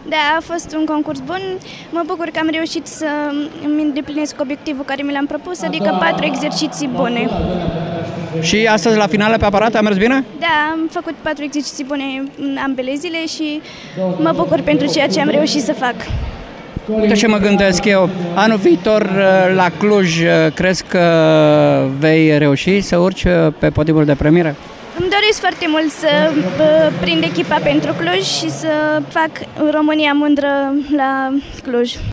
Da, a fost un concurs bun. Mă bucur că am reușit să îmi îndeplinesc obiectivul care mi l-am propus, adică 4 exerciții bune. Și astăzi, la finală, pe aparat, a mers bine? Da, am făcut 4 exerciții bune în ambele zile și mă bucur pentru ceea ce am reușit să fac. Uite ce mă gândesc eu. Anul viitor, la Cluj, crezi că vei reuși să urci pe podiumul de premieră? Îmi doresc foarte mult să prind echipa pentru Cluj și să fac România mândră la Cluj.